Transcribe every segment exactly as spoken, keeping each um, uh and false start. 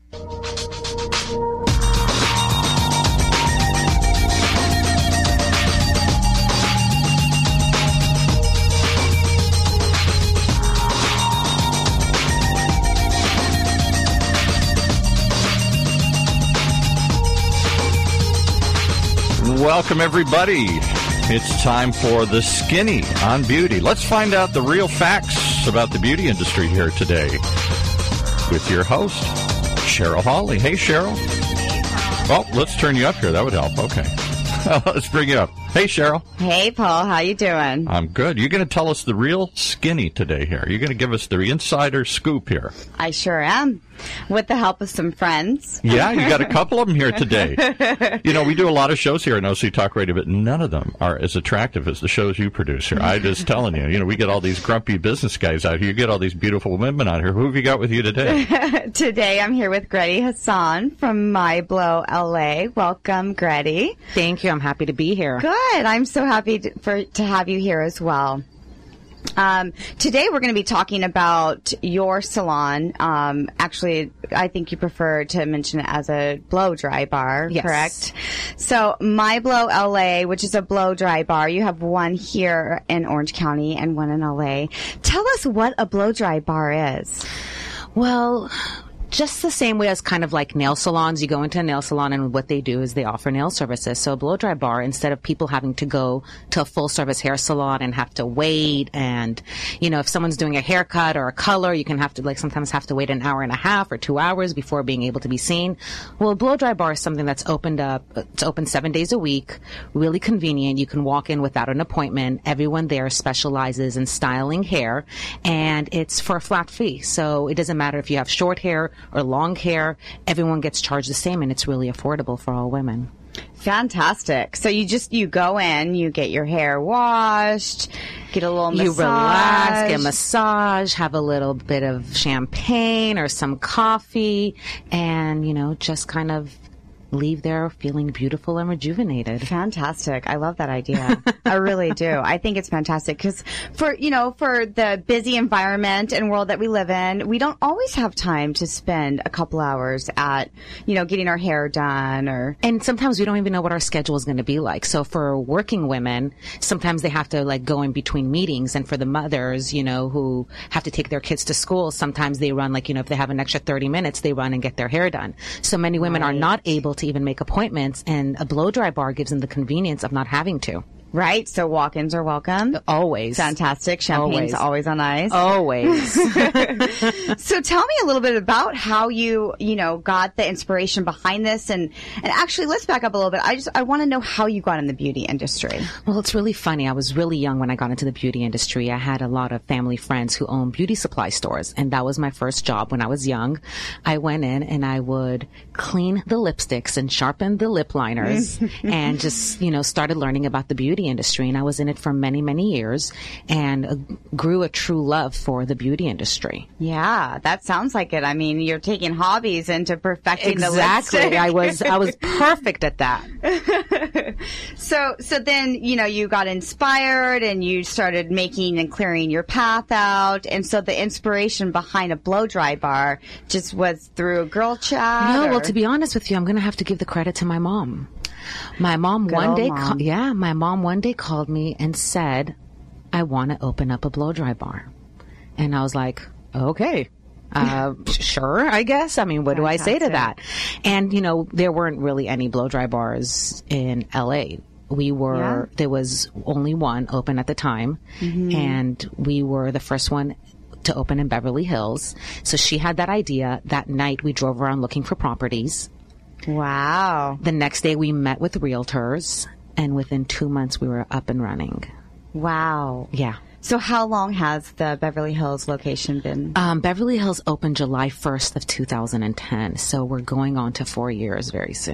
Welcome, everybody. It's time for The Skinny on Beauty. Let's find out the real facts about the beauty industry here today with your host, Cheryl Hawley. Hey, Cheryl. Oh, let's turn you up here. That would help. Okay. Let's bring you up. Hey, Cheryl. Hey, Paul. How you doing? I'm good. You're going to tell us the real skinny today here. You're going to give us the insider scoop here. I sure am. With the help of some friends. Yeah, you got a couple of them here today. You know, we do a lot of shows here at O C Talk Radio, but none of them are as attractive as the shows you produce here. I'm just telling you. You know, we get all these grumpy business guys out here. You get all these beautiful women out here. Who have you got with you today? Today I'm here with Gretty Hassan from My Blow L A. Welcome, Gretty. Thank you. I'm happy to be here. Good. I'm so happy to, for to have you here as well. Um, today we're going to be talking about your salon. Um, actually, I think you prefer to mention it as a blow dry bar, yes. Correct? So, My Blow L A, which is a blow dry bar, you have one here in Orange County and one in L A. Tell us what a blow dry bar is. Well, just the same way as kind of like nail salons. You go into a nail salon and what they do is they offer nail services. So a blow dry bar, instead of people having to go to a full service hair salon and have to wait, and, you know, if someone's doing a haircut or a color, you can have to like sometimes have to wait an hour and a half or two hours before being able to be seen. Well, a blow dry bar is something that's opened up. It's open seven days a week, really convenient. You can walk in without an appointment. Everyone there specializes in styling hair, and it's for a flat fee. So it doesn't matter if you have short hair or long hair, everyone gets charged the same, and it's really affordable for all women. Fantastic. So you just, you go in, you get your hair washed, get a little massage. You relax, get a massage, have a little bit of champagne or some coffee, and, you know, just kind of leave there feeling beautiful and rejuvenated. Fantastic. I love that idea. I really do. I think it's fantastic because for, you know, for the busy environment and world that we live in, we don't always have time to spend a couple hours at, you know, getting our hair done or. And sometimes we don't even know what our schedule is going to be like. So for working women, sometimes they have to like go in between meetings. And for the mothers, you know, who have to take their kids to school, sometimes they run like, you know, if they have an extra thirty minutes, they run and get their hair done. So many women right. are not able to to even make appointments, and a blow dry bar gives them the convenience of not having to. Right. So walk-ins are welcome. Always. Fantastic. Champagne's always, always on ice. Always. So tell me a little bit about how you, you know, got the inspiration behind this. And, and actually, let's back up a little bit. I just, I want to know how you got in the beauty industry. Well, it's really funny. I was really young when I got into the beauty industry. I had a lot of family friends who owned beauty supply stores, and that was my first job when I was young. I went in and I would clean the lipsticks and sharpen the lip liners and just, you know, started learning about the beauty industry, and I was in it for many, many years, and uh, grew a true love for the beauty industry. Yeah, that sounds like it. I mean, you're taking hobbies into perfecting exactly. the lipstick. Exactly. I was, I was perfect at that. so, so then, you know, you got inspired and you started making and clearing your path out, and so the inspiration behind a blow dry bar just was through a girl chat. No, or? well, to be honest with you, I'm going to have to give the credit to my mom. My mom Good one day, mom. Ca- yeah, my mom one day called me and said, I want to open up a blow dry bar. And I was like, okay, uh, sure, I guess. I mean, what Fantastic. do I say to that? And, you know, there weren't really any blow dry bars in L A. We were, yeah. there was only one open at the time, mm-hmm. and we were the first one to open in Beverly Hills. So she had that idea. That night we drove around looking for properties. Wow. The next day we met with realtors, and within two months we were up and running. Wow. Yeah. So how long has the Beverly Hills location been? Um, Beverly Hills opened July first of two thousand ten, so we're going on to four years very soon.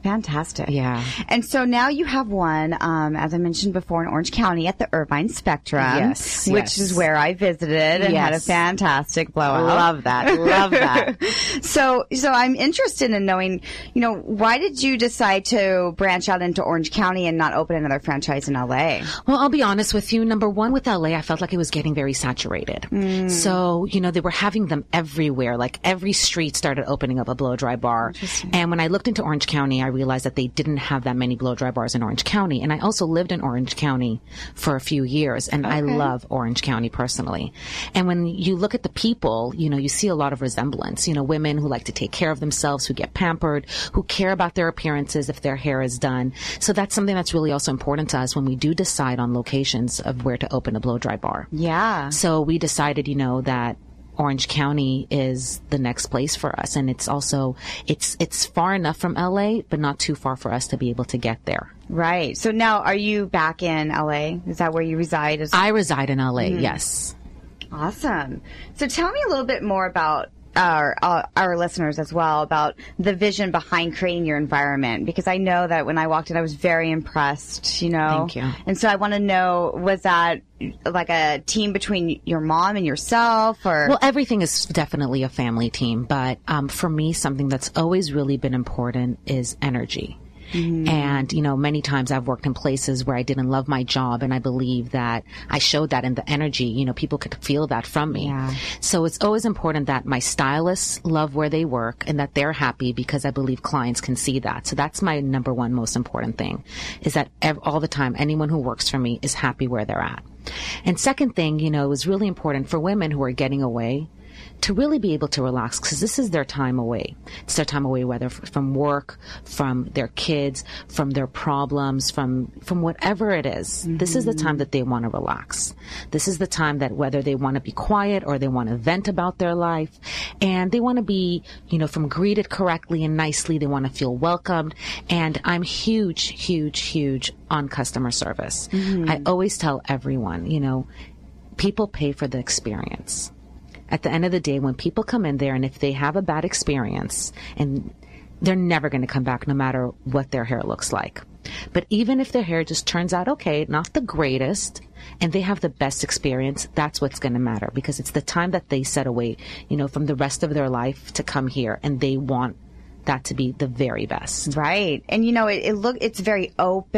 Fantastic. Yeah. And so now you have one, um, as I mentioned before, in Orange County at the Irvine Spectrum. Yes, Which yes. is where I visited and Yes. had a fantastic blowout. Love that. Love that. So, so I'm interested in knowing, you know, why did you decide to branch out into Orange County and not open another franchise in L A? Well, I'll be honest with you. Number one, with L A, I felt like it was getting very saturated. Mm. So, you know, they were having them everywhere. Like every street started opening up a blow dry bar. And when I looked into Orange County, I realized that they didn't have that many blow dry bars in Orange County. And I also lived in Orange County for a few years, and okay. I love Orange County personally. And when you look at the people, you know, you see a lot of resemblance. You know, women who like to take care of themselves, who get pampered, who care about their appearances if their hair is done. So that's something that's really also important to us when we do decide on locations of where to open a blow dry bar. Yeah. So we decided, you know, that Orange County is the next place for us. And it's also, it's, it's far enough from L A, but not too far for us to be able to get there. Right. So now are you back in L A? Is that where you reside? As- I reside in L A, mm-hmm. yes. Awesome. So tell me a little bit more about our uh, our listeners as well about the vision behind creating your environment, because I know that when I walked in I was very impressed, you know. Thank you. And so I want to know, was that like a team between your mom and yourself, or? Well, everything is definitely a family team, but um, for me, something that's always really been important is energy. Mm-hmm. And, you know, many times I've worked in places where I didn't love my job, and I believe that I showed that in the energy. You know, people could feel that from me. Yeah. So it's always important that my stylists love where they work and that they're happy, because I believe clients can see that. So that's my number one most important thing, is that ev- all the time, anyone who works for me is happy where they're at. And second thing, you know, is really important for women who are getting away to really be able to relax, because this is their time away. It's their time away, whether f- from work, from their kids, from their problems, from from whatever it is. Mm-hmm. This is the time that they want to relax. This is the time that whether they want to be quiet or they want to vent about their life, and they want to be, you know, from greeted correctly and nicely, they want to feel welcomed. And I'm huge, huge, huge on customer service. Mm-hmm. I always tell everyone, you know, people pay for the experience. At the end of the day, when people come in there and if they have a bad experience, and they're never going to come back no matter what their hair looks like. But even if their hair just turns out okay, not the greatest, and they have the best experience, that's what's going to matter, because it's the time that they set away, you know, from the rest of their life to come here, and they want that to be the very best. Right. And you know, it, it look it's very open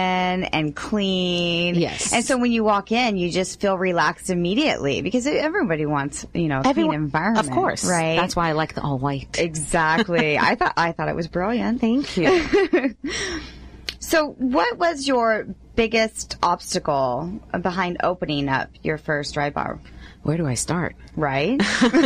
and clean. Yes. And so when you walk in, you just feel relaxed immediately, because everybody wants, you know, a Everyone, clean environment. Of course. Right. That's why I like the all white. Exactly. I thought I thought it was brilliant. Thank you. So what was your biggest obstacle behind opening up your first dry bar? Where do I start? Right.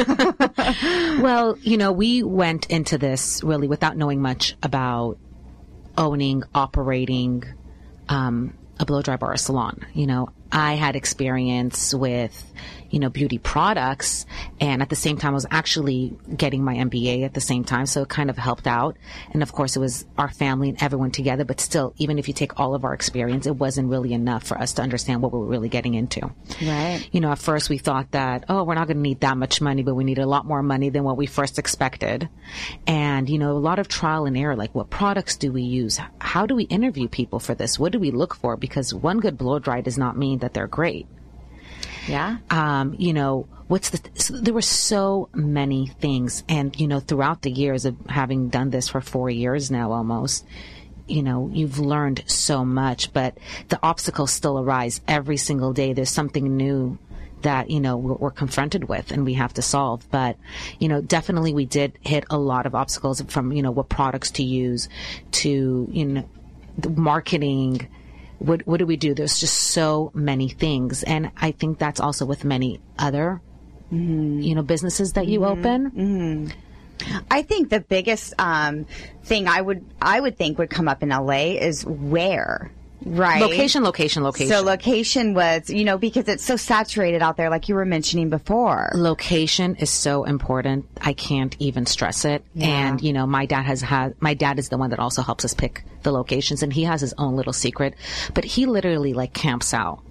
Well, you know, we went into this really without knowing much about owning, operating um, a blow dry bar or salon. You know, I had experience with, you know, beauty products, and at the same time I was actually getting my M B A at the same time, so it kind of helped out. And of course it was our family and everyone together, but still, even if you take all of our experience, it wasn't really enough for us to understand what we were really getting into. Right. You know, at first we thought that, oh, we're not going to need that much money, but we need a lot more money than what we first expected. And, you know, a lot of trial and error, like what products do we use? How do we interview people for this? What do we look for? Because one good blow dry does not mean that they're great. Yeah. Um, you know, what's the, so there were so many things. And, you know, throughout the years of having done this for four years now almost, you know, you've learned so much, but the obstacles still arise every single day. There's something new that, you know, we're, we're confronted with and we have to solve. But, you know, definitely we did hit a lot of obstacles from, you know, what products to use to, you know, the marketing. What what do we do? There's just so many things. And I think that's also with many other, mm-hmm. you know, businesses that you mm-hmm. open. Mm-hmm. I think the biggest um, thing I would I would think would come up in L A is where. Right. Location, location, location. So location was, you know, because it's so saturated out there, like you were mentioning before. Location is so important. I can't even stress it. Yeah. And, you know, my dad has had, my dad is the one that also helps us pick the locations, and he has his own little secret, but he literally like camps out,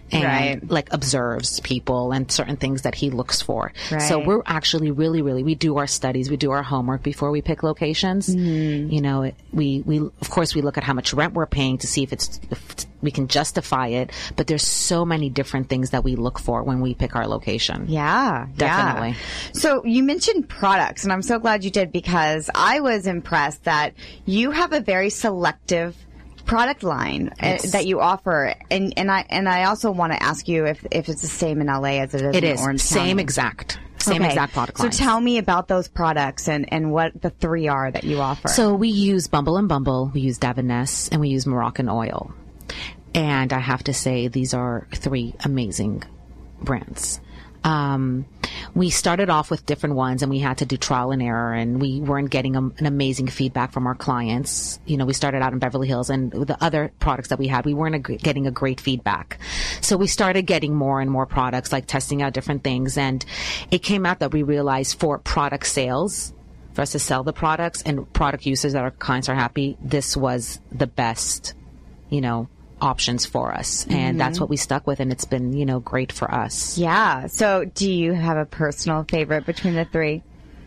and Right. like observes people and certain things that he looks for. Right. So we're actually really, really, we do our studies, we do our homework before we pick locations. Mm-hmm. You know, it, we, we, of course, we look at how much rent we're paying to see if it's, if we can justify it, but there's so many different things that we look for when we pick our location. Yeah, Definitely. yeah. So you mentioned products, and I'm so glad you did, because I was impressed that you have a very selective product line Yes. uh, that you offer, and and I and I also want to ask you if if it's the same in L A as it is It in is. Orange Same County. exact. Same Okay. exact product So line. tell me about those products and and what the three are that you offer. So we use Bumble and Bumble, we use Davines, and we use Moroccan Oil. And I have to say, these are three amazing brands. Um, we started off with different ones, and we had to do trial and error, and we weren't getting a, an amazing feedback from our clients. You know, we started out in Beverly Hills, and the other products that we had, we weren't a, getting a great feedback. So we started getting more and more products, like testing out different things, and it came out that we realized for product sales, for us to sell the products and product uses that our clients are happy, this was the best, you know, options for us. And Mm-hmm. that's what we stuck with, and it's been, you know, great for us. yeah. So do you have a personal favorite between the three?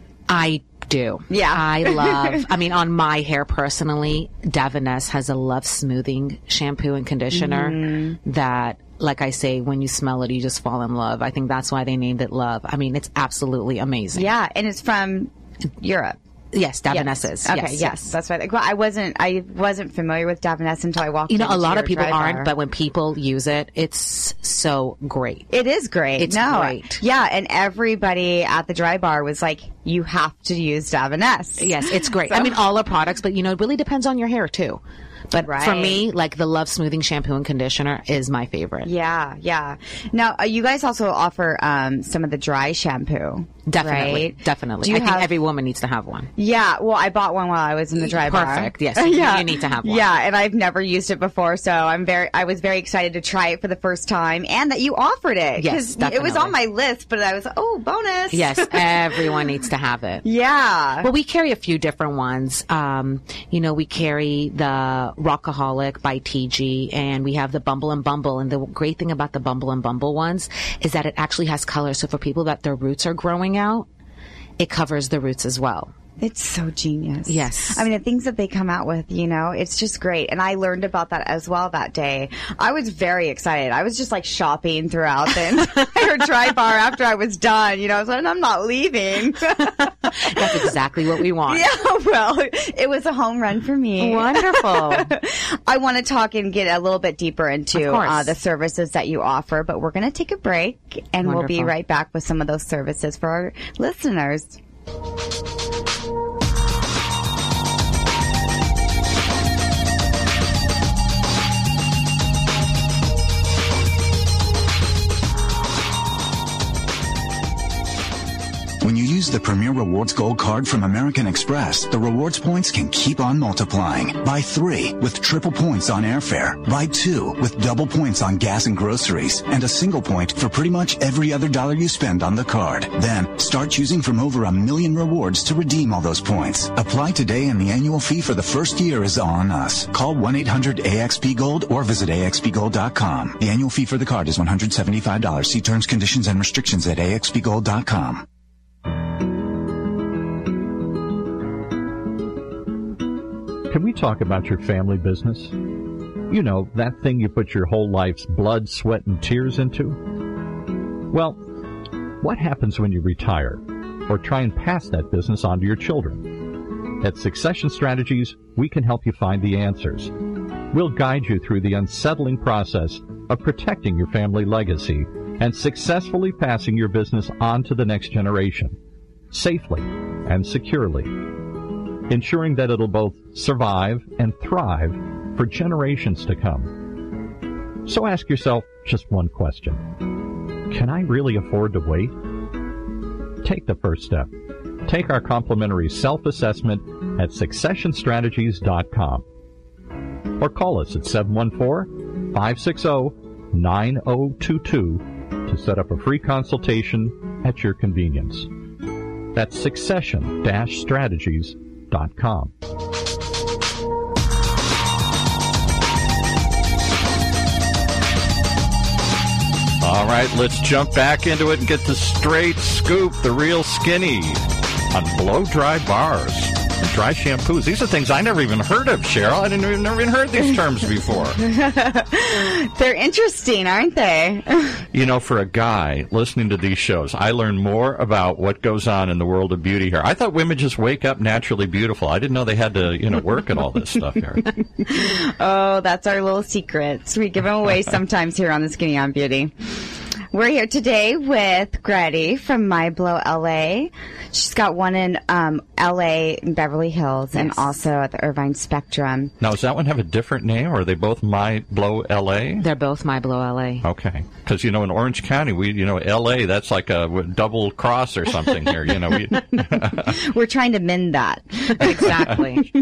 I do. Yeah. I love, I mean, on my hair personally, Davines has a Love Smoothing shampoo and conditioner Mm-hmm. that, like I say, when you smell it, you just fall in love. I think that's why they named it Love. I mean, it's absolutely amazing. Yeah, and it's from Europe. Yes, Davines Yes. is. Okay, yes, yes, that's right. Well, I wasn't, I wasn't familiar with Davines until I walked. You know, a into lot your of people dry aren't, bar. but when people use it, it's so great. It is great. It's no, great. Yeah, and everybody at the dry bar was like, "You have to use Davines." Yes, it's great. So- I mean, all our products, but you know, it really depends on your hair too. But for Right. me, like the Love Smoothing shampoo and conditioner is my favorite. Yeah, yeah. Now, uh, you guys also offer um, some of the dry shampoo. Definitely, right? definitely. Do you I think have- every woman needs to have one. Yeah, well, I bought one while I was in the dry bar. Perfect. Yes, you- you need to have one. Yeah, and I've never used it before, so I'm very, I was very excited to try it for the first time, and that you offered it. Yes, 'Cause it was definitely. on my list, but I was, oh, bonus. Yes, everyone needs to have it. Yeah. Well, we carry a few different ones. Um, you know, we carry the Rockaholic by T G, and we have the Bumble and Bumble. And the great thing about the Bumble and Bumble ones is that it actually has color. So for people that their roots are growing out, it covers the roots as well. It's so genius. Yes. I mean, the things that they come out with, you know, it's just great. And I learned about that as well that day. I was very excited. I was just like shopping throughout the entire dry bar after I was done. You know, I was like, I'm not leaving. That's exactly what we want. Yeah, well, it was a home run for me. Wonderful. I want to talk and get a little bit deeper into Of course. uh, the services that you offer, but we're going to take a break, and we'll be Wonderful. right back with some of those services for our listeners. When you use the Premier Rewards Gold Card from American Express, the rewards points can keep on multiplying. Buy three with triple points on airfare. Buy two with double points on gas and groceries. And a single point for pretty much every other dollar you spend on the card. Then, start choosing from over a million rewards to redeem all those points. Apply today and the annual fee for the first year is on us. Call one eight hundred A X P Gold or visit A X P gold dot com. The annual fee for the card is one hundred seventy-five dollars. See terms, conditions, and restrictions at A X P gold dot com. Can we talk about your family business? You know, that thing you put your whole life's blood, sweat, and tears into? Well, what happens when you retire or try and pass that business on to your children? At Succession Strategies, we can help you find the answers. We'll guide you through the unsettling process of protecting your family legacy and successfully passing your business on to the next generation, safely and securely, ensuring that it'll both survive and thrive for generations to come. So ask yourself just one question. Can I really afford to wait? Take the first step. Take our complimentary self-assessment at succession strategies dot com or call us at seven one four, five six zero, nine zero two two to set up a free consultation at your convenience. That's succession strategies dot com. All right, let's jump back into it and get the straight scoop, the real skinny on blow-dry bars and dry shampoos. These are things I never even heard of, Cheryl. I didn't even, never even heard these terms before. They're interesting, aren't they? You know, for a guy listening to these shows, I learn more about what goes on in the world of beauty here. I thought women just wake up naturally beautiful. I didn't know they had to, you know, work at all this stuff here. Oh, that's our little secrets. We give them away sometimes here on the Skinny on Beauty. We're here today with Grady from My Blow L A. She's got one in um, L A in Beverly Hills, yes, and also at the Irvine Spectrum. Now, does that one have a different name, or are they both My Blow L A? They're both My Blow L A. Okay. Because, you know, in Orange County, we, you know, L A, that's like a double cross or something here, you know. We We're trying to mend that. Exactly.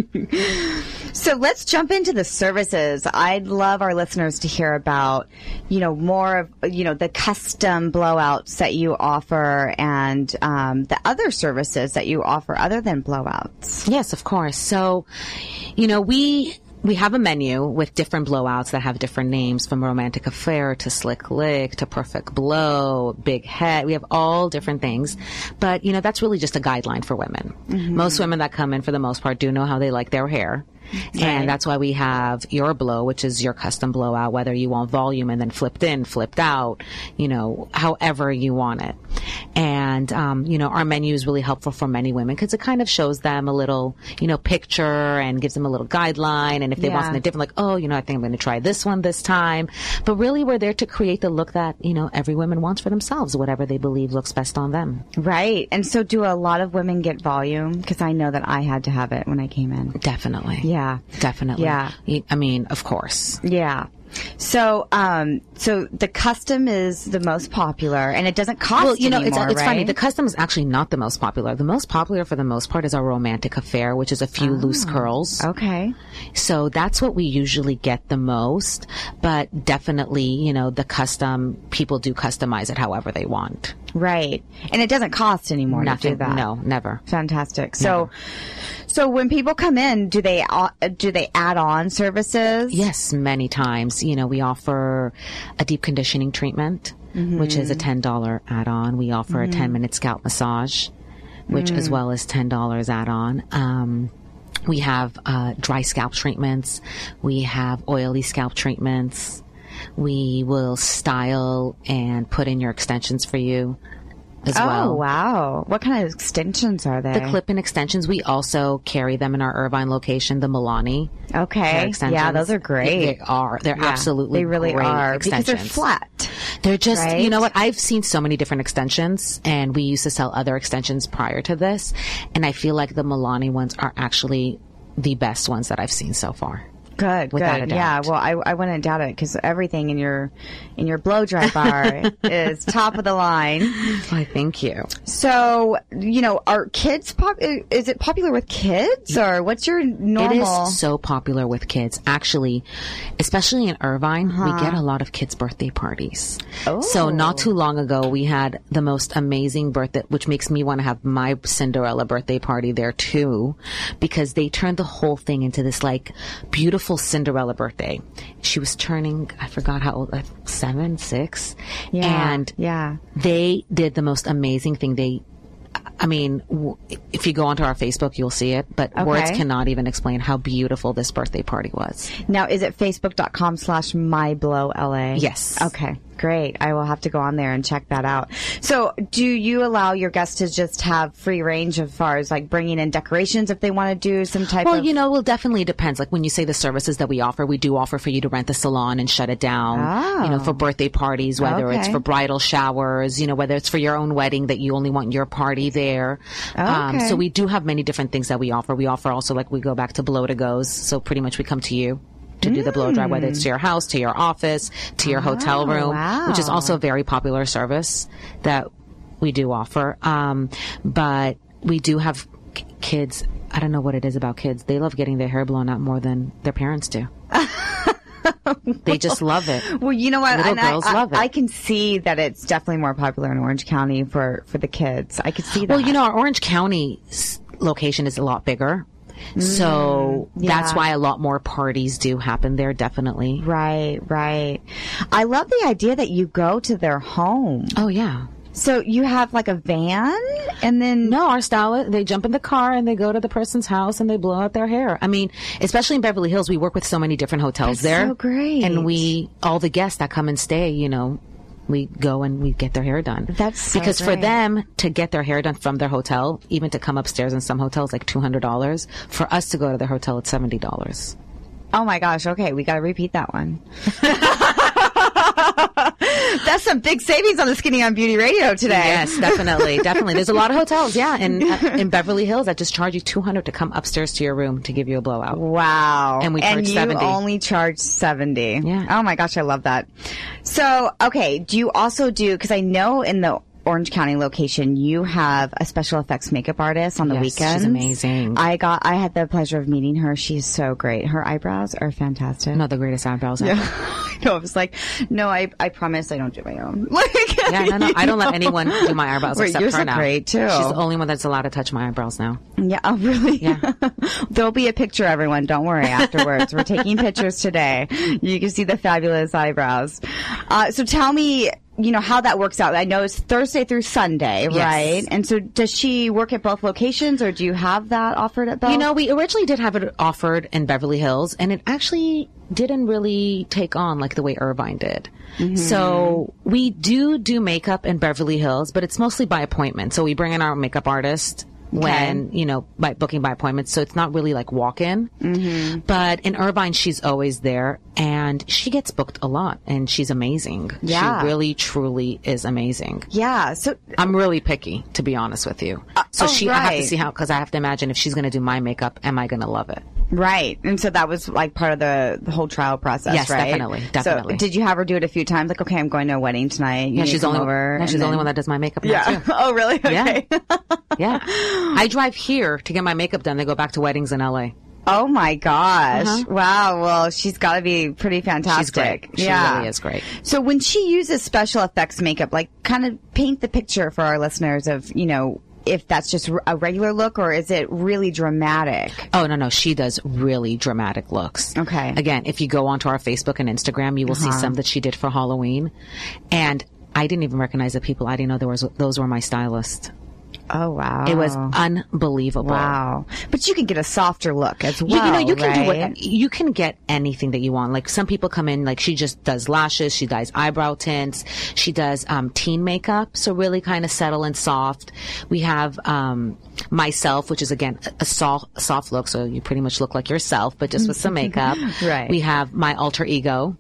So let's jump into the services. I'd love our listeners to hear about, you know, more of, you know, the custom blowouts that you offer and um, the other services that you offer other than blowouts. Yes, of course. So, you know, we... We have a menu with different blowouts that have different names, from Romantic Affair to Slick Lick to Perfect Blow, Big Head. We have all different things. But, you know, that's really just a guideline for women. Mm-hmm. Most women that come in, for the most part, do know how they like their hair. Right. And that's why we have Your Blow, which is your custom blowout, whether you want volume and then flipped in, flipped out, you know, however you want it. And, um, you know, our menu is really helpful for many women because it kind of shows them a little, you know, picture and gives them a little guideline. And if they yeah. want something different, like, oh, you know, I think I'm going to try this one this time. But really, we're there to create the look that, you know, every woman wants for themselves, whatever they believe looks best on them. Right. And so do a lot of women get volume? Because I know that I had to have it when I came in. Definitely. Yeah. Definitely. Yeah. I mean, of course. Yeah. So, um, so the custom is the most popular, and it doesn't cost well, you know, anymore, it's, it's right? funny. The custom is actually not the most popular. The most popular, for the most part, is our Romantic Affair, which is a few oh, loose curls. Okay. So that's what we usually get the most. But definitely, you know, the custom, people do customize it however they want. Right. And it doesn't cost anymore Nothing, to do that. No, never. Fantastic. Never. So, so when people come in, do they uh, do they add on services? Yes, many times. You know, we offer a deep conditioning treatment, mm-hmm. which is a ten dollars add-on. We offer mm-hmm. a ten-minute scalp massage, which mm-hmm. as well as ten dollars add-on. Um, we have uh, dry scalp treatments. We have oily scalp treatments. We will style and put in your extensions for you as oh, well. Oh, wow. What kind of extensions are they? The clip-in extensions. We also carry them in our Irvine location, the Milani. Okay. Yeah, those are great. They are. They're yeah, absolutely They really great are. extensions. Because they're flat. They're just, right? You know what? I've seen so many different extensions, and we used to sell other extensions prior to this, and I feel like the Milani ones are actually the best ones that I've seen so far. Good, Without good. a doubt. Yeah, well, I, I wouldn't doubt it because everything in your in your blow dry bar is top of the line. Why, thank you. So, you know, are kids pop? Is it popular with kids, or what's your normal? It is so popular with kids, actually, especially in Irvine. Uh-huh. We get a lot of kids' birthday parties. Oh. So not too long ago, we had the most amazing birthday, which makes me want to have my Cinderella birthday party there too, because they turned the whole thing into this like beautiful Cinderella birthday. She was turning, I forgot how old, like seven, six. Yeah, and yeah. they did the most amazing thing. They, I mean, w- if you go onto our Facebook, you'll see it, but okay. words cannot even explain how beautiful this birthday party was. Now, is it facebook.com slash myblowla? Yes. Okay. Great. I will have to go on there and check that out. So do you allow your guests to just have free range as far as like bringing in decorations if they want to do some type well, of... Well, you know, well, definitely depends. Like when you say the services that we offer, we do offer for you to rent the salon and shut it down, oh. you know, for birthday parties, whether okay. it's for bridal showers, you know, whether it's for your own wedding that you only want your party there. Okay. Um, so we do have many different things that we offer. We offer also, like, we go back to blow to goes. So pretty much we come to you to do the blow dry, whether it's to your house, to your office, to your oh, hotel room, wow. which is also a very popular service that we do offer. Um, but we do have k- kids. I don't know what it is about kids. They love getting their hair blown out more than their parents do. They just love it. Well, you know what? Little and girls I, love it. I, I can see that it's definitely more popular in Orange County for, for the kids. I could see that. Well, you know, our Orange County s- location is a lot bigger. So yeah. that's why a lot more parties do happen there, definitely. Right, right. I love the idea that you go to their home. Oh, yeah. So you have like a van and then... No, our stylist, they jump in the car and they go to the person's house and they blow out their hair. I mean, especially in Beverly Hills, we work with so many different hotels That's there. so great. And we, all the guests that come and stay, you know, we go and we get their hair done. That's so Because great. for them to get their hair done from their hotel, even to come upstairs in some hotels, like two hundred dollars. For us to go to their hotel, it's seventy dollars. Oh my gosh. Okay. We got to repeat that one. That's some big savings on the Skinny on Beauty Radio today. Yes, definitely, definitely. There's a lot of hotels, yeah, in uh, in Beverly Hills that just charge you two hundred to come upstairs to your room to give you a blowout. Wow. And we charge and you seventy. only charge seventy. Yeah. Oh my gosh, I love that. So, okay, do you also do, because I know in the Orange County location, you have a special effects makeup artist on the Yes, weekends. she's amazing. I got, I had the pleasure of meeting her. She's so great. Her eyebrows are fantastic. No, the greatest eyebrows ever. Yeah. I know. I was like, no, I, I promise I don't do my own. Like, Yeah, no, no. I don't let anyone do my eyebrows Wait, except yours her are now. great, too. She's the only one that's allowed to touch my eyebrows now. Yeah, oh, really? Yeah. There'll be a picture, everyone. Don't worry afterwards. We're taking pictures today. You can see the fabulous eyebrows. Uh, so tell me, you know, how that works out. I know it's Thursday through Sunday, Yes. right? And so does she work at both locations, or do you have that offered at both? You know, we originally did have it offered in Beverly Hills, and it actually didn't really take on like the way Irvine did. Mm-hmm. So we do do makeup in Beverly Hills, but it's mostly by appointment. So we bring in our makeup artist when, you know, by booking by appointment. So it's not really like walk-in. Mm-hmm. But in Irvine, she's always there, and she gets booked a lot, and she's amazing. Yeah. She really, truly is amazing. Yeah. So I'm really picky, to be honest with you. So oh, she, I have to right. see how, because I have to imagine if she's going to do my makeup, am I going to love it? right. And so that was like part of the, the whole trial process, Yes, right? definitely, definitely. So did you have her do it a few times? Like, okay, I'm going to a wedding tonight. You Yeah, need she's to come only over. yeah, she's and the only then- one that does my makeup now Yeah. too. Oh, really? Okay. Yeah. Yeah. I drive here to get my makeup done. They go back to weddings in L A. Oh my gosh. Uh-huh. Wow. Well, she's got to be pretty fantastic. She's great. She yeah. really is great. So when she uses special effects makeup, like kind of paint the picture for our listeners of, you know, if that's just a regular look or is it really dramatic? Oh, no, no. She does really dramatic looks. Okay. Again, if you go onto our Facebook and Instagram, you will Uh-huh. see some that she did for Halloween. And I didn't even recognize the people. I didn't know there was those were my stylists. Oh, wow. It was unbelievable. Wow. But you can get a softer look as well, You, you know, you can right? do what you can get anything that you want. Like some people come in, like she just does lashes, she does eyebrow tints, she does um, teen makeup, so really kind of subtle and soft. We have um, myself, which is again a, a soft, soft look, so you pretty much look like yourself, but just with some makeup. Right. We have my alter ego.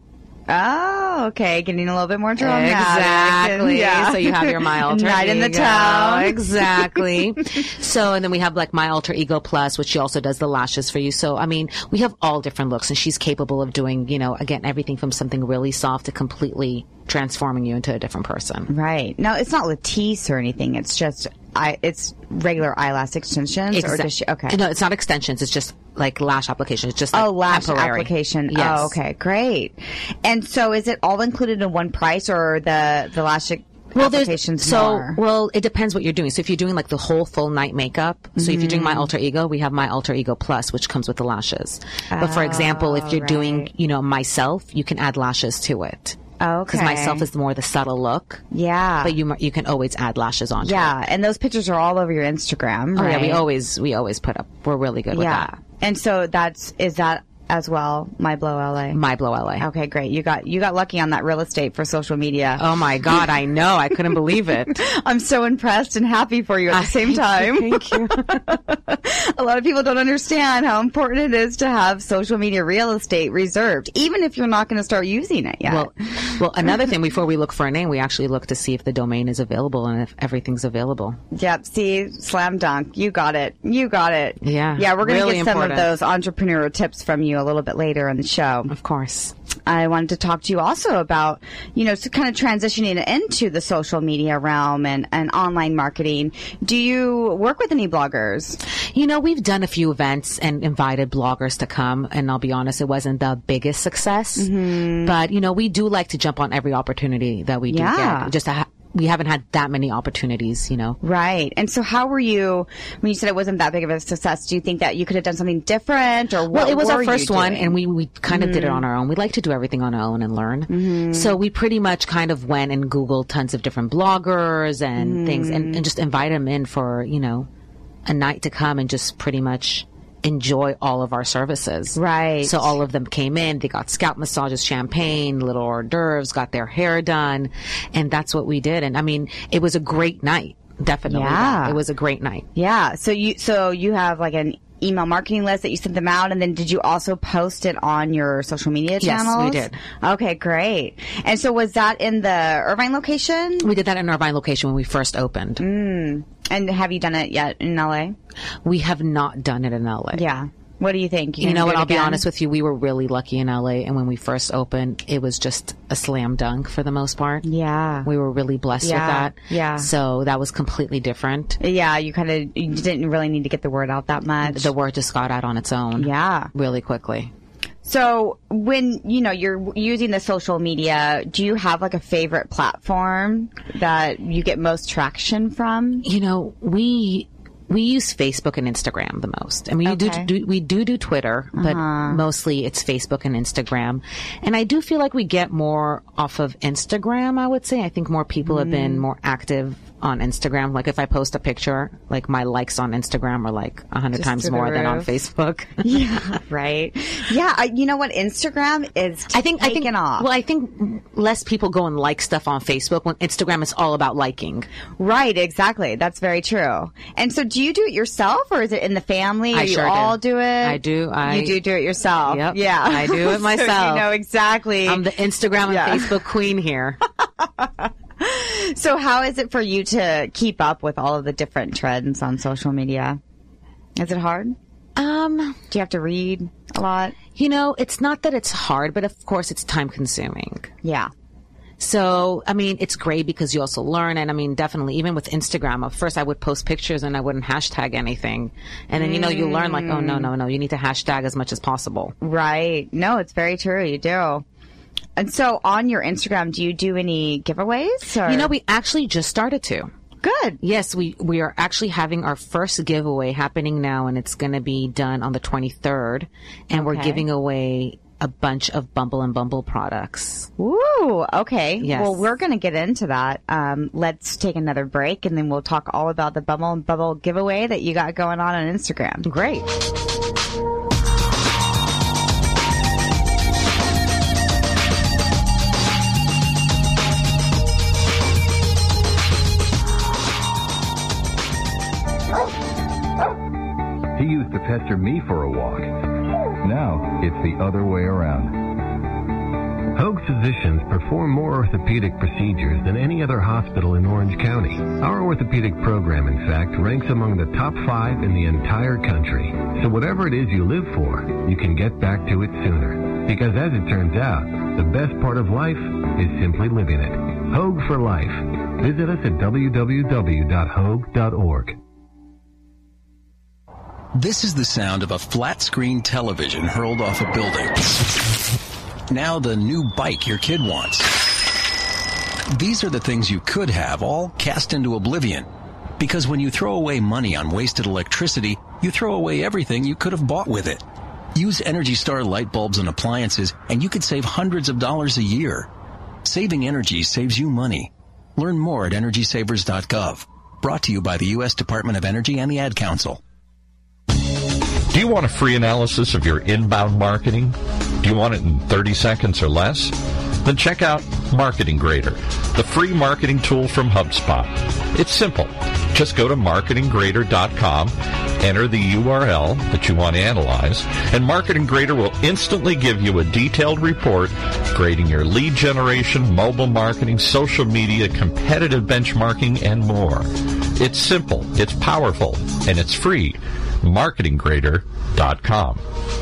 Oh, okay. Getting a little bit more dramatic. Exactly. Yeah. So you have your my alter Night ego. in the town. Exactly. So, and then we have like my alter ego plus, which she also does the lashes for you. So, I mean, we have all different looks, and she's capable of doing, you know, again, everything from something really soft to completely transforming you into a different person. Right. No, it's not Latisse or anything. It's just, I, it's regular eyelash extensions or Exact- does she, okay. No, it's not extensions. It's just like lash application. It's just like Oh, lash temporary. application. Yes. Oh, okay, great. And so, is it all included in one price, or the the lash e- Well, there's applications so more? well. It depends what you're doing. So if you're doing like the whole full night makeup, so if you're doing my alter ego, we have my alter ego plus, which comes with the lashes. But for example, if you're doing, right. you know, myself, you can add lashes to it. Okay. Because myself is more the subtle look, Yeah. but you you can always add lashes onto it. yeah, and those pictures are all over your Instagram, Oh right? yeah, we always we always put up. We're really good with yeah. that. And so that's is that as well, My Blow L A. My Blow L A. Okay, great. You got you got lucky on that real estate for social media. Oh my God, I know. I couldn't believe it. I'm so impressed and happy for you at the same time. Thank you. A lot of people don't understand how important it is to have social media real estate reserved, even if you're not going to start using it yet. Well, well, another thing, before we look for a name, we actually look to see if the domain is available and if everything's available. Yep. See, slam dunk. You got it. You got it. Yeah, Yeah. We're going to really get some important. of those entrepreneurial tips from you a little bit later in the show. Of course. I wanted to talk to you also about, you know, so kind of transitioning into the social media realm and, and online marketing. Do you work with any bloggers? You know, we've done a few events and invited bloggers to come, and I'll be honest, it wasn't the biggest success. Mm-hmm. But, you know, we do like to jump on every opportunity that we do Yeah. get, just to ha- we haven't had that many opportunities, you know. Right. And so how were you, when you said it wasn't that big of a success, do you think that you could have done something different, or what Well, it was were our first you one, doing? and we, we kind of Mm. did it on our own. We like to do everything on our own and learn. Mm-hmm. So we pretty much kind of went and Googled tons of different bloggers and Mm. things and, and just invite them in for, you know, a night to come and just pretty much enjoy all of our services. Right. So all of them came in, they got scalp massages, champagne, little hors d'oeuvres, got their hair done, and that's what we did. And I mean, it was a great night. Definitely. Yeah. It was a great night. Yeah. So you, so you have like an email marketing list that you sent them out, and then did you also post it on your social media Yes, channels? we did. Okay, great. And so was that in the Irvine location? We did that in our Irvine location when we first opened. Mm. And have you done it yet in L A? We have not done it in L A. Yeah. What do you think? You know what? I'll be honest with you. We were really lucky in L A, and when we first opened, it was just a slam dunk for the most part. Yeah. We were really blessed Yeah, with that. yeah. So that was completely different. Yeah, you kind of you didn't really need to get the word out that much. The word just got out on its own. Yeah. Really quickly. So when, you know, you're using the social media, do you have like a favorite platform that you get most traction from? You know, we we use Facebook and Instagram the most. I mean, we Okay. do, do we do do Twitter, but mostly it's Facebook and Instagram. And I do feel like we get more off of Instagram, I would say. I think more people have been more active on Instagram. Like if I post a picture, like my likes on Instagram are like a hundred Just times through the more than on roof. Facebook. Yeah, right. Yeah, I, you know what? Instagram is I think, I taking think, off. well, I think less people go and like stuff on Facebook. When Instagram is all about liking. Right, exactly. That's very true. And so do you do it yourself, or is it in the family? Or I you sure do. all do it? I do. I- you do do it yourself. Yep. Yeah. I do it So myself. you know exactly. I'm the Instagram and Yeah. Facebook queen here. So how is it for you to keep up with all of the different trends on social media? Is it hard? Um, Do you have to read a lot? you know, it's not that it's hard, but of course it's time consuming. Yeah. So, I mean, it's great because you also learn. And I mean, definitely, even with Instagram, at first I would post pictures and I wouldn't hashtag anything. And then, you know, you learn like, oh, no, no, no, you need to hashtag as much as possible. Right. No, it's very true. You do. And so on your Instagram, do you do any giveaways? Or? You know, we actually just started to. Good. Yes, we, we are actually having our first giveaway happening now, and it's going to be done on the twenty-third. And we're Okay. giving away a bunch of Bumble and Bumble products. Ooh, okay. Yes. Well, we're going to get into that. Um, let's take another break, and then we'll talk all about the Bumble and Bubble giveaway that you got going on on Instagram. Great. He used to pester me for a walk. Now it's the other way around. Hoag physicians perform more orthopedic procedures than any other hospital in Orange County. Our orthopedic program, in fact, ranks among the top five in the entire country. So whatever it is you live for, you can get back to it sooner. Because as it turns out, the best part of life is simply living it. Hoag for life. Visit us at w w w dot hoag dot org. This is the sound of a flat-screen television hurled off a building. Now the new bike your kid wants. These are the things you could have, all cast into oblivion. Because when you throw away money on wasted electricity, you throw away everything you could have bought with it. Use Energy Star light bulbs and appliances, and you could save hundreds of dollars a year. Saving energy saves you money. Learn more at energy savers dot gov. Brought to you by the U S Department of Energy and the Ad Council. Do you want a free analysis of your inbound marketing? Do you want it in thirty seconds or less? Then check out Marketing Grader, the free marketing tool from HubSpot. It's simple. Just go to marketing grader dot com, enter the U R L that you want to analyze, and Marketing Grader will instantly give you a detailed report grading your lead generation, mobile marketing, social media, competitive benchmarking, and more. It's simple, it's powerful, and it's free. marketing grader dot com.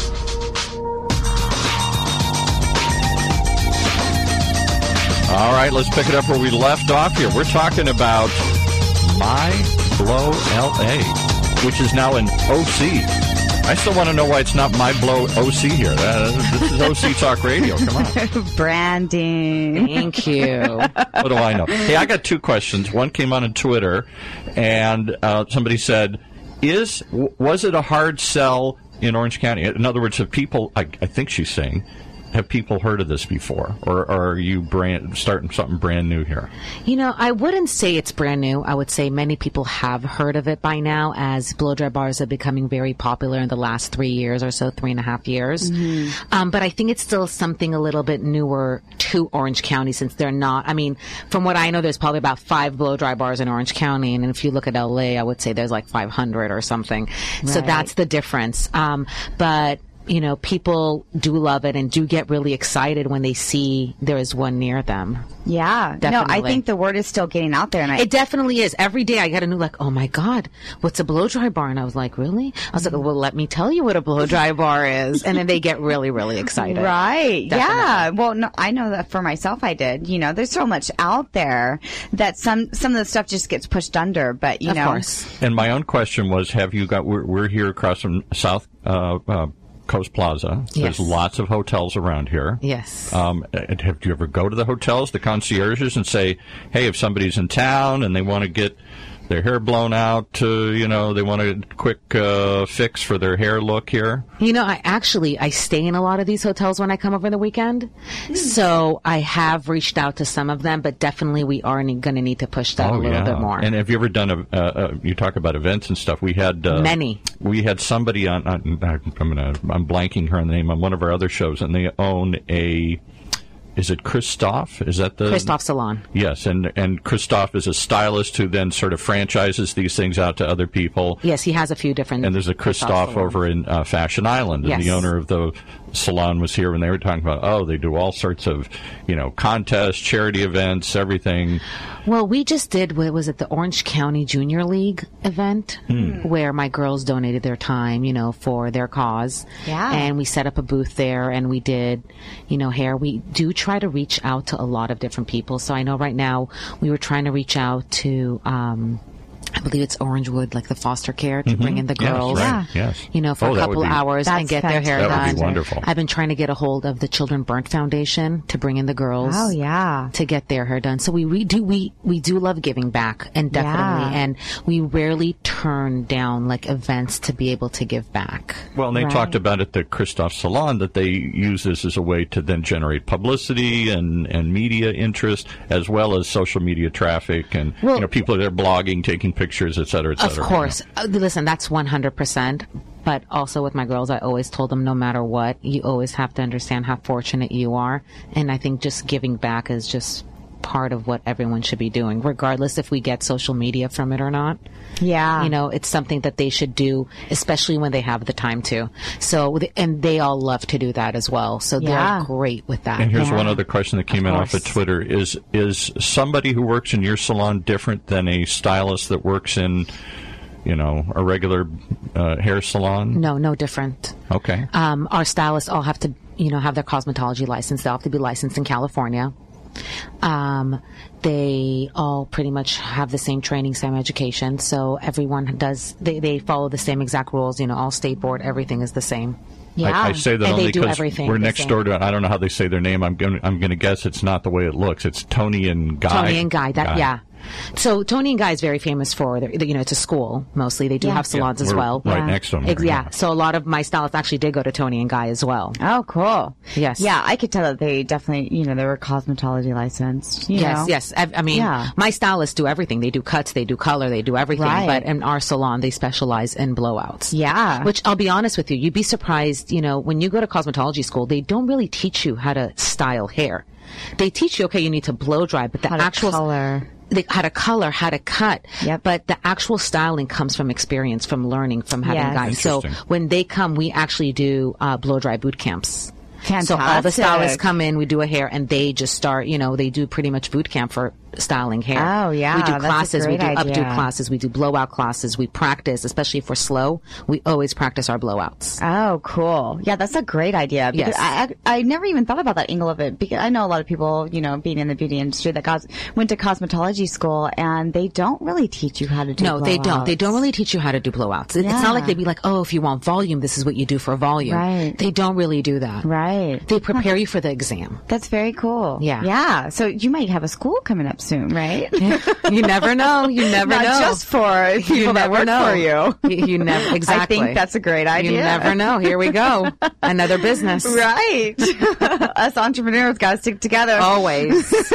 All right, let's pick it up where we left off here. We're talking about My Blow L A, which is now an O C. I still want to know why it's not My Blow O C here. Uh, this is O C Talk Radio. Come on. Branding. Thank you. What do I know? Hey, I got two questions. One came on on Twitter, and uh, somebody said, "Is w- was it a hard sell in Orange County?" In other words, have people, I, I think she's saying, have people heard of this before? Or, or are you brand, starting something brand new here? You know, I wouldn't say it's brand new. I would say many people have heard of it by now, as blow-dry bars are becoming very popular in the last three years or so, three and a half years. Mm-hmm. Um, but I think it's still something a little bit newer to Orange County, since they're not, I mean, from what I know, there's probably about five blow-dry bars in Orange County. And if you look at L A, I would say there's like five hundred or something. Right. So that's the difference. Um, but you know, people do love it and do get really excited when they see there is one near them. Yeah. Definitely. No, I think the word is still getting out there. And I- It definitely is. Every day I get a new, like, oh my God, what's a blow-dry bar? And I was like, really? I was like, well, let me tell you what a blow-dry bar is. And then they get really, really excited. Right. Definitely. Yeah. Well, no, I know that for myself I did. You know, there's so much out there that some, some of the stuff just gets pushed under, but you of know. Of course. And my own question was, have you got, we're, we're here across from South, uh, uh, Coast Plaza. Yes. There's lots of hotels around here. Yes. Um, and have you ever go to the hotels, the concierges, and say, hey, if somebody's in town and they want to get their hair blown out, to, you know, they want a quick uh, fix for their hair look here? You know, I actually, I stay in a lot of these hotels when I come over the weekend. Mm. So I have reached out to some of them, but definitely we are going to need to push that oh, a little yeah. bit more. And have you ever done a, uh, uh, you talk about events and stuff. We had... Uh, Many. We had somebody on, on I'm gonna, I'm blanking her on the name, on one of our other shows, and they own a... Is it Christophe? Is that the Christophe Salon? Yes, and and Christophe is a stylist who then sort of franchises these things out to other people. Yes, he has a few different. And there's a Christophe over in uh, Fashion Island, and yes. the owner of the salon was here when they were talking about, oh, they do all sorts of, you know, contests, charity events, everything. Well, we just did, what was it, the Orange County Junior League event, hmm. where my girls donated their time, you know, for their cause. Yeah. And we set up a booth there, and we did, you know, hair. We do try to reach out to a lot of different people. So I know right now we were trying to reach out to, um, I believe it's Orangewood, like the foster care, to mm-hmm. bring in the girls, yes, right. yes. you know, for oh, a couple be, hours and get fantastic. their hair that done. That would be wonderful. I've been trying to get a hold of the Children Burnt Foundation to bring in the girls. Oh, yeah. To get their hair done. So we, we do we, we do love giving back, and definitely, yeah. and we rarely turn down like events to be able to give back. Well, and they right. talked about at the Christophe Salon that they use this as a way to then generate publicity and, and media interest, as well as social media traffic, and well, you know, people that are blogging, taking pictures, et cetera, et cetera. Of course. You know. uh, listen, that's one hundred percent. But also with my girls, I always told them no matter what, you always have to understand how fortunate you are. And I think just giving back is just part of what everyone should be doing, regardless if we get social media from it or not. Yeah. You know, it's something that they should do, especially when they have the time to. So, and they all love to do that as well. So yeah. they're great with that. And here's yeah. one other question that came of in course. off of Twitter. Is, is somebody who works in your salon different than a stylist that works in, you know, a regular uh, hair salon? No, no different. Okay. Um, our stylists all have to, you know, have their cosmetology license. They all have to be licensed in California. Um, they all pretty much have the same training, same education. So everyone does, they, they follow the same exact rules, you know, all state board, everything is the same. Yeah. I, I say that and only they do because everything we're the next same. door to, I don't know how they say their name. I'm going I'm going to guess it's not the way it looks. It's Tony and Guy. Tony and Guy, that, Guy. yeah. So Tony and Guy is very famous for, their, you know, it's a school mostly. They do Yeah. have salons Yeah, as we're well. right yeah. next to them. Ex- Right yeah. now. So a lot of my stylists actually did go to Tony and Guy as well. Oh, cool. Yes. Yeah, I could tell that they definitely, you know, they were cosmetology licensed. You Yes, know? yes. I, I mean, Yeah. my stylists do everything. They do cuts, they do color, they do everything. Right. But in our salon, they specialize in blowouts. Yeah. Which I'll be honest with you, you'd be surprised, you know, when you go to cosmetology school, they don't really teach you how to style hair. They teach you, okay, you need to blow dry, but the How to actual color. They, how to color, how to cut. Yep. But the actual styling comes from experience, from learning, from having Yes. guys. So Interesting. when they come, we actually do uh, blow dry boot camps. Fantastic. So all the stylists come in, we do a hair, and they just start, you know, they do pretty much boot camp for styling hair. Oh, yeah. We do That's a classes. We great do idea. updo classes. We do blowout classes. We practice, especially for slow. We always practice our blowouts. Oh, cool. Yeah, that's a great idea. Because Yes. I, I I never even thought about that angle of it. Because I know a lot of people, you know, being in the beauty industry that got, went to cosmetology school and they don't really teach you how to do No, they don't. They blowouts. don't really teach you how to do blowouts. It- It's Yeah. not like they'd be like, oh, if you want volume, this is what you do for volume. Right. They don't really do that. Right. They prepare you for the exam. That's very cool. Yeah. Yeah. So you might have a school coming up soon, right? You never know. You never Not know. just for people you that never work know. for you. You, you never exactly. I think that's a great idea. You never know. Here we go. Another business. Right. Us entrepreneurs got to stick together. Always. So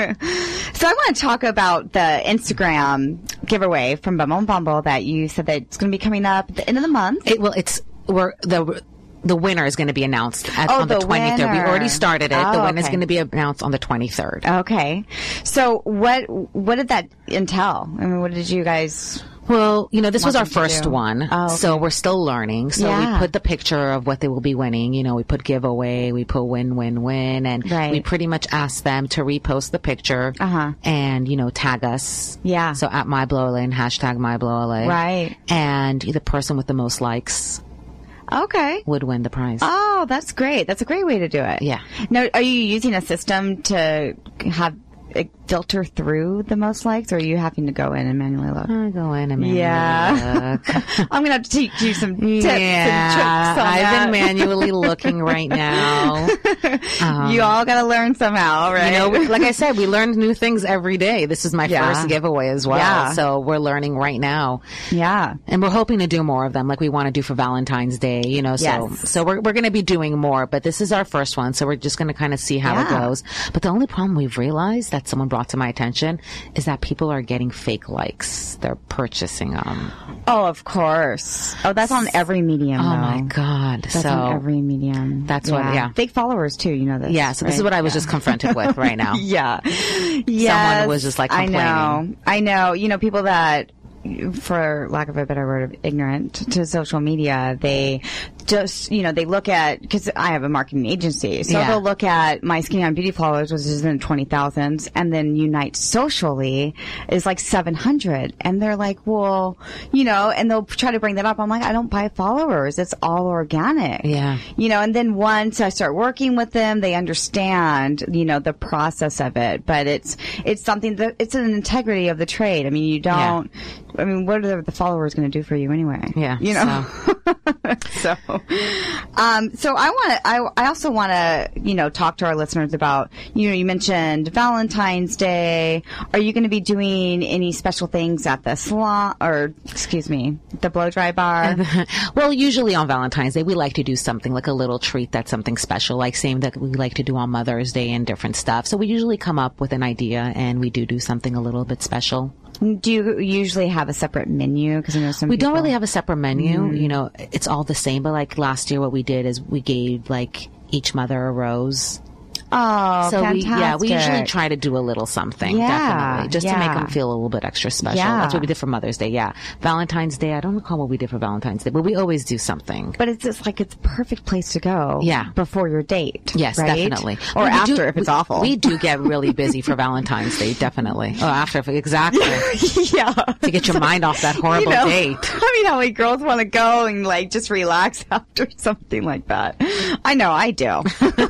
I want to talk about the Instagram giveaway from Bumble and Bumble that you said that it's going to be coming up at the end of the month. It, well, it's we're the. The winner is going to be announced at, Oh, on the, the twenty-third. We winner. already started it. the Oh, winner is okay. going to be announced on the twenty-third. Okay. So what what did that entail? I mean, what did you guys... Well, you know, this was Want our them to first do? one, Oh, okay. so we're still learning. So Yeah. we put the picture of what they will be winning. You know, we put giveaway, we put win, win, win, and Right. we pretty much asked them to repost the picture Uh-huh. and, you know, tag us. Yeah. So at MyBlowLA and hashtag MyBlowLA. Right. And the person with the most likes Okay. would win the prize. Oh, that's great. That's a great way to do it. Yeah. Now, are you using a system to have it filter through the most likes, or are you having to go in and manually look? I go in and manually Yeah. look. I'm going to have to teach you some tips yeah, and tricks on I've that. been manually looking right now. Um, you all got to learn somehow, right? You know, we- like I said, we learn new things every day. This is my Yeah. first giveaway as well. Yeah. So we're learning right now. yeah. And we're hoping to do more of them like we want to do for Valentine's Day, you know, so, Yes. so we're, we're going to be doing more, but this is our first one. So we're just going to kind of see how it Yeah. goes. But the only problem we've realized that someone brought to my attention is that people are getting fake likes. They're purchasing them. Oh, of course. Oh, that's on every medium. Oh though. my God. That's so on every medium. That's what- yeah. Fake followers too. You know this. yeah, so this is right? what I was just confronted with right now. Yeah. Yes, Someone was just, like, I know. complaining. I know. You know, people that, for lack of a better word, ignorant to social media, they just, you know, they look at, because I have a marketing agency, so Yeah. they'll look at my Skinny on Beauty followers, which is in the twenty thousands, and then Unite Socially is like seven hundred. And they're like, well, you know, and they'll try to bring that up. I'm like, I don't buy followers. It's all organic. Yeah. You know, and then once I start working with them, they understand, you know, the process of it. But it's, it's something that, it's an integrity of the trade. I mean, you don't, I mean, what are the followers going to do for you anyway? Yeah, You know? So, um, so I want to, I, I also want to, you know, talk to our listeners about, you know, you mentioned Valentine's Day. Are you going to be doing any special things at the salon, or, excuse me, the blow dry bar? Well, usually on Valentine's Day, we like to do something like a little treat that's something special, like same that we like to do on Mother's Day and different stuff. So we usually come up with an idea and we do do something a little bit special. Do you usually have a separate menu? Because I know some We people don't really have a separate menu. You know, it's all the same. But like last year, what we did is we gave like each mother a rose. Oh, So we, fantastic. yeah, we usually try to do a little something, Yeah, definitely, just to make yeah. them feel a little bit extra special. Yeah. That's what we did for Mother's Day. Yeah, Valentine's Day. I don't recall what we did for Valentine's Day, but we always do something. But it's just like it's a perfect place to go. Yeah. Before your date. Yes, right? definitely. Or We after do- if it's we- awful. We do get really busy for Valentine's Day, definitely. Oh, after, exactly. yeah. To get your mind off that horrible You know, date. I mean, how many girls want to go and like just relax after something like that? I know, I do.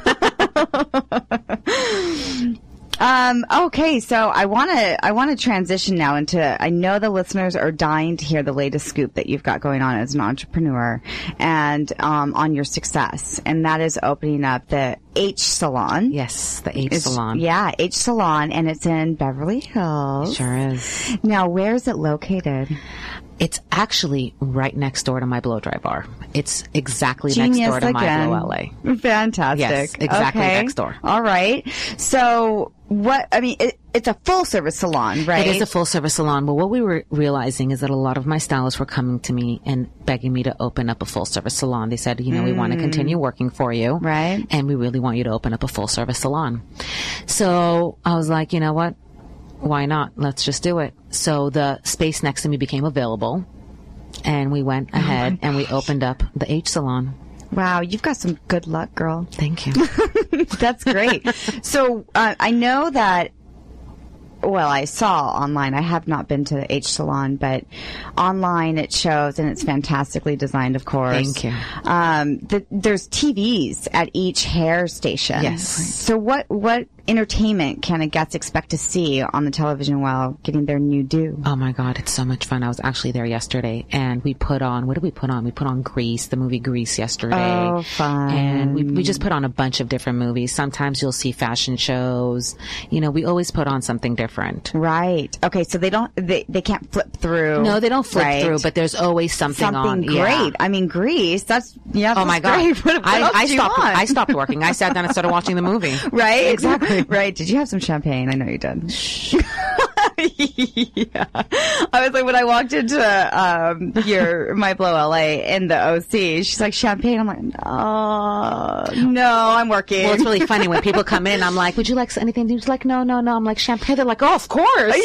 Um, okay, so I want to I want to transition now into. I know the listeners are dying to hear the latest scoop that you've got going on as an entrepreneur, and um, on your success, and that is opening up the H Salon. Yes, the H It's- Salon. Yeah, H Salon, and it's in Beverly Hills. Sure is. Now, where is it located? It's actually right next door to my blow dry bar. It's exactly Genius next door to again. my blow L A. Fantastic. Yes, exactly Okay. next door. All right. So, what? I mean, it, it's a full service salon, right? It is a full service salon, but what we were realizing is that a lot of my stylists were coming to me and begging me to open up a full service salon. They said, you know, we want to continue working for you. Right. And we really want you to open up a full service salon. So I was like, you know what? Why not? Let's just do it. So the space next to me became available, and we went ahead and we opened up the H Salon. Wow, you've got some good luck, girl. Thank you. That's great. So uh, I know that well, I saw online. I have not been to the H Salon, but online it shows, and it's fantastically designed, of course. Thank you. Um, the, there's T Vs at each hair station. Yes. So what what entertainment can a guest expect to see on the television while getting their new do? Oh my God, it's so much fun. I was actually there yesterday, and we put on, what did we put on? We put on Grease, the movie Grease yesterday. Oh, fun. And we, we just put on a bunch of different movies. Sometimes you'll see fashion shows. You know, we always put on something different. Right. Okay, so they don't, they, they can't flip through. No, they don't flip right? through, but there's always something, Something on. great. Yeah. I mean, Grease, that's, yeah, Oh that's my God. great. What, what I, else I do you stopped, want? I stopped working. I sat down and started watching the movie. Right? Exactly. Right. Did you have some champagne? I know you did. Yeah. I was like, when I walked into um, your My Blow L A in the O C, she's like, champagne. I'm like, oh, no, I'm working. Well, it's really funny when people come in. I'm like, would you like anything? She's like, no, no, no. I'm like, champagne. They're like, oh, of course.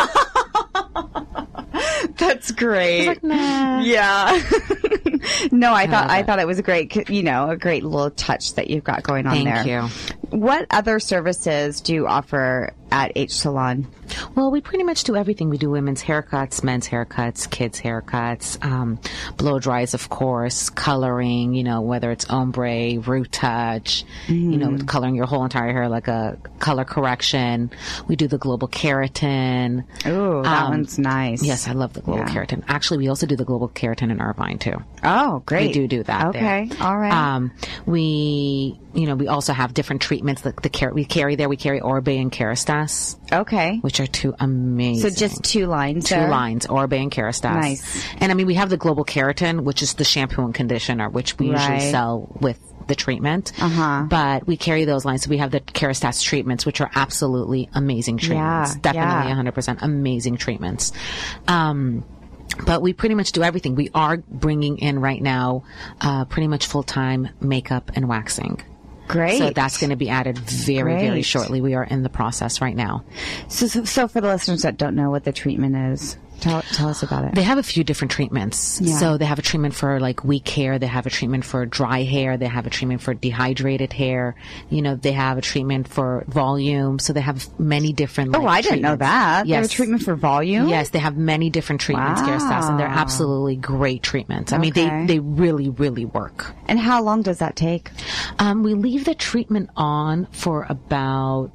That's great. Like, nah. Yeah. No, I thought I it. thought it was a great, you know, a great little touch that you've got going on Thank there. you. What other services do you offer at H Salon? Well, we pretty much do everything. We do women's haircuts, men's haircuts, kids' haircuts, um, blow dries, of course, coloring, you know, whether it's ombre, root touch, mm. you know, coloring your whole entire hair like a color correction. We do the global keratin. Ooh, that Um, one's nice. Yes, I love the global Yeah. keratin. Actually, we also do the global keratin in Irvine, too. Oh, great. We do do that Okay, there. all right. Um, we, you know, we also have different treatments. Like the car- we carry there, we carry Orbe and Kerastase, Okay. which are two amazing. So just two lines Two there? lines, Orbe and Kerastase. Nice. And I mean, we have the global keratin, which is the shampoo and conditioner, which we Right. usually sell with the treatment. Uh-huh. But we carry those lines. So we have the Kerastase treatments, which are absolutely amazing treatments. Yeah, Definitely yeah. one hundred percent amazing treatments. Um, But we pretty much do everything. We are bringing in right now uh, pretty much full-time makeup and waxing. Great. So that's going to be added very, very Great. shortly. We are in the process right now. So, so, so for the listeners that don't know what the treatment is, tell, tell us about it. They have a few different treatments. Yeah. So they have a treatment for like weak hair. They have a treatment for dry hair. They have a treatment for dehydrated hair. You know, they have a treatment for volume. So they have many different. Oh, like, I didn't know treatments. that. They have Yes. a treatment for volume? Yes, they have many different treatments, Wow. Kerastase, and they're absolutely great treatments. I mean, Okay. they, they really, really work. And how long does that take? Um, we leave the treatment on for about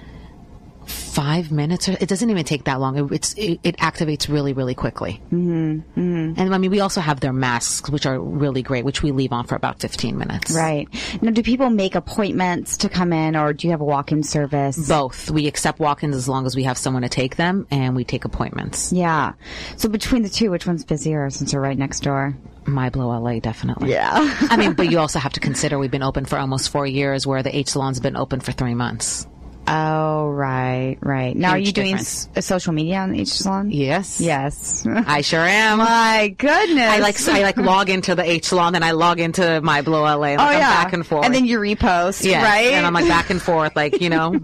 five minutes. It doesn't even take that long. It, it's, it, it activates really, really quickly. Mm-hmm. Mm-hmm. And I mean, we also have their masks, which are really great, which we leave on for about fifteen minutes. Right. Now, do people make appointments to come in, or do you have a walk-in service? Both. We accept walk-ins as long as we have someone to take them, and we take appointments. Yeah. So between the two, which one's busier since they're right next door? My Blow L A, definitely. Yeah. I mean, but you also have to consider we've been open for almost four years, where the H Salon's been open for three months. Oh, right, right. Now, are Huge you doing difference. s- social media on the H Salon? Yes. Yes. I sure am. My goodness. I like I like log into the H Salon, then I log into My Blow L A. Like Oh, I'm yeah. back and forth. And then you repost, Yes, right? and I'm like back and forth, like, you know.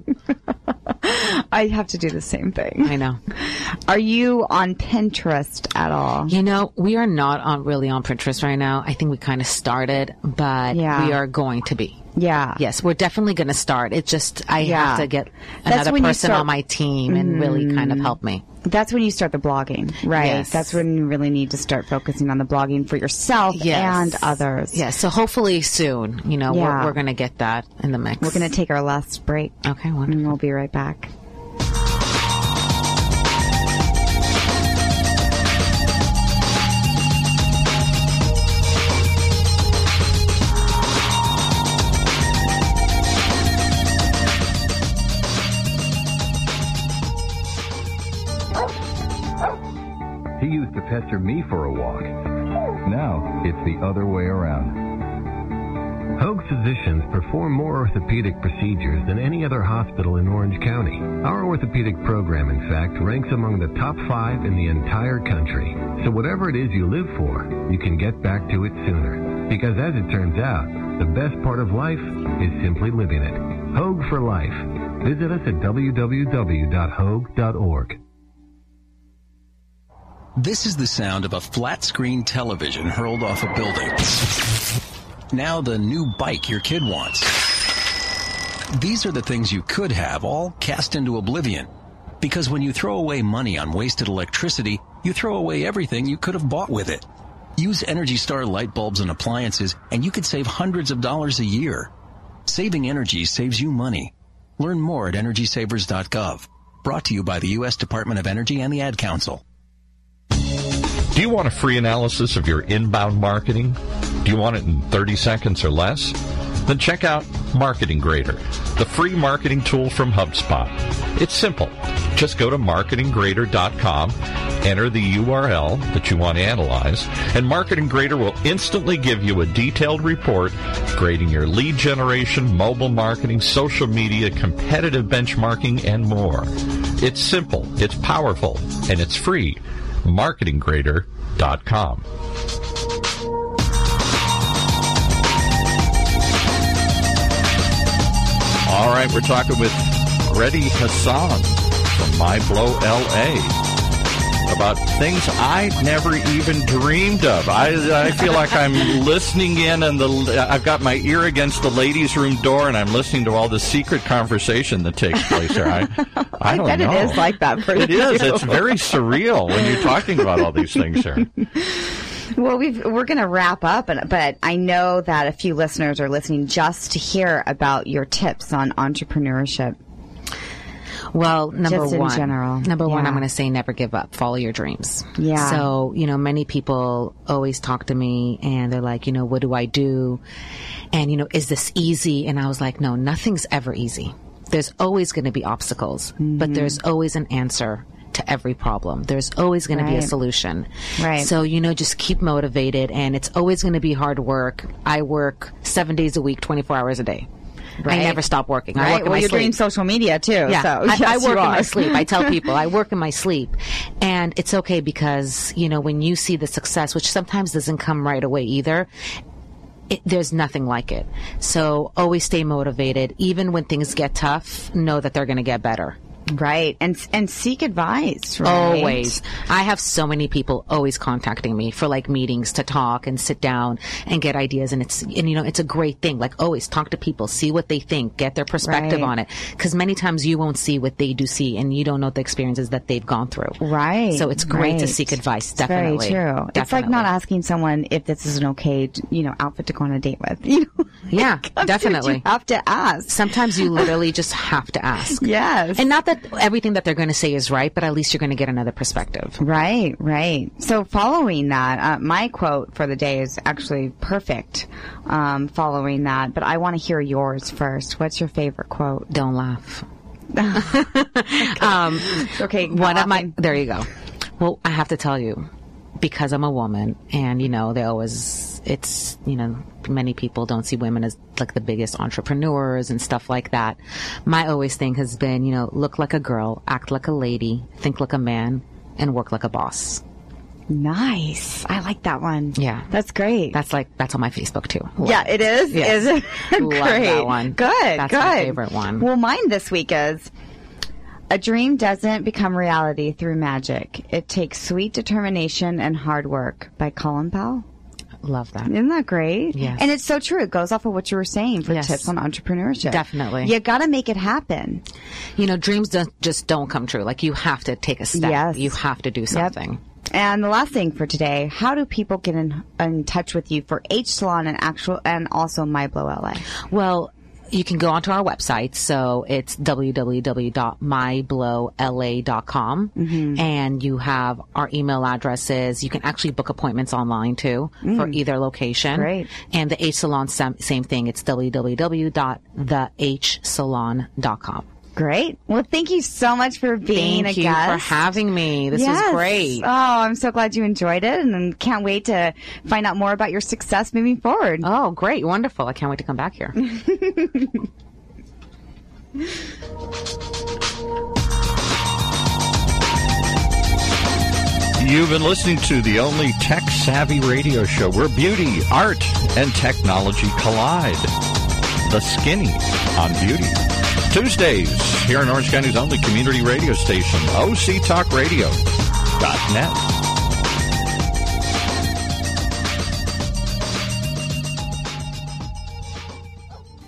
I have to do the same thing. I know. Are you on Pinterest at all? You know, we are not on really on Pinterest right now. I think we kind of started, but Yeah. we are going to be. Yeah. Yes, we're definitely going to start. It's just I Yeah. have to get That's another when you person start- on my team and really kind of help me. That's when you start the blogging, right? Yes. That's when you really need to start focusing on the blogging for yourself Yes. and others. Yes, so hopefully soon, you know, Yeah. we're, we're going to get that in the mix. We're going to take our last break. Okay, wonderful. And we'll be right back. He used to pester me for a walk. Now it's the other way around. Hoag Physicians perform more orthopedic procedures than any other hospital in Orange County. Our orthopedic program, in fact, ranks among the top five in the entire country. So whatever it is you live for, you can get back to it sooner. Because as it turns out, the best part of life is simply living it. Hoag for life. Visit us at w w w dot hoag dot org. This is the sound of a flat-screen television hurled off a building. Now the new bike your kid wants. These are the things you could have all cast into oblivion. Because when you throw away money on wasted electricity, you throw away everything you could have bought with it. Use Energy Star light bulbs and appliances, and you could save hundreds of dollars a year. Saving energy saves you money. Learn more at energy savers dot gov. Brought to you by the U S Department of Energy and the Ad Council. Do you want a free analysis of your inbound marketing? Do you want it in thirty seconds or less? Then check out Marketing Grader, the free marketing tool from HubSpot. It's simple. Just go to marketing grader dot com, enter the U R L that you want to analyze, and Marketing Grader will instantly give you a detailed report grading your lead generation, mobile marketing, social media, competitive benchmarking, and more. It's simple, it's powerful, and it's free. marketing grader dot com. All right, we're talking with Reddy Hassan from MyBlow L A about things I never even dreamed of. I, I feel like I'm listening in, and the I've got my ear against the ladies' room door, and I'm listening to all the secret conversation that takes place there. I, I, I don't bet know. it is like that for you. It is. It's very surreal when you're talking about all these things here. Well, we've, we're going to wrap up, and, but I know that a few listeners are listening just to hear about your tips on entrepreneurship. Well, number Just in one, general. number one, Yeah. I'm going to say never give up. Follow your dreams. Yeah. So, you know, many people always talk to me and they're like, you know, what do I do? And, you know, is this easy? And I was like, no, nothing's ever easy. There's always going to be obstacles, mm-hmm. but there's always an answer to every problem. There's always going Right. to be a solution. Right. So, you know, just keep motivated, and it's always going to be hard work. I work seven days a week, twenty-four hours a day. Right. I never stop working. I Right. work in well, my you're sleep. doing social media too. Yeah, So, I, yes, I work you in my are. sleep. I tell people I work in my sleep, and it's okay because, you know, when you see the success, which sometimes doesn't come right away either, it, there's nothing like it. So always stay motivated. Even when things get tough, know that they're going to get better. Right. And and seek advice, right? Always. I have so many people always contacting me for like meetings to talk and sit down and get ideas. And it's, and you know, it's a great thing. Like always talk to people, see what they think, get their perspective Right. on it. Cause many times you won't see what they do see and you don't know the experiences that they've gone through. Right. So it's great to right. seek advice. It's Definitely. very true. It's like Definitely. not asking someone if this is an okay, you know, outfit to go on a date with. You know? Yeah, Like, definitely. You have to ask. Sometimes you literally just have to ask. Yes. And not that everything that they're going to say is right, but at least you're going to get another perspective. Right, right. So following that, uh, my quote for the day is actually perfect um, following that, but I want to hear yours first. What's your favorite quote? Don't laugh. um, Okay, one of my, laughing. there you go. Well, I have to tell you, because I'm a woman and, you know, they always, it's, you know, many people don't see women as like the biggest entrepreneurs and stuff like that. My always thing has been, you know, look like a girl, act like a lady, think like a man, and work like a boss. Nice. I like that one. Yeah. That's great. That's like, that's on my Facebook too. yeah, it is. Yes. Is it? Love Great. that one. Good. That's good. my favorite one. Well, mine this week is a dream doesn't become reality through magic. It takes sweet determination and hard work by Colin Powell. Love that. Isn't that great? Yes. And it's so true. It goes off of what you were saying for Yes. tips on entrepreneurship. Definitely. You got to make it happen. You know, dreams don't, just don't come true. Like you have to take a step. Yes. You have to do something. And the last thing for today, how do people get in, in touch with you for H Salon and actual and also MyBlow L A? Well, you can go onto our website. So it's w w w dot my blow l a dot com. Mm-hmm. And you have our email addresses. You can actually book appointments online too mm. for either location. Great. And the H Salon, same, same thing. It's w w w dot the h salon dot com. Great. Well, thank you so much for being Thank a you guest. for having me. This Yes. was great. Oh, I'm so glad you enjoyed it, and can't wait to find out more about your success moving forward. Oh, great. Wonderful. I can't wait to come back here. You've been listening to the only tech-savvy radio show where beauty, art, and technology collide. The Skinny on Beauty. Tuesdays, here in Orange County's only community radio station, O C Talk Radio dot net.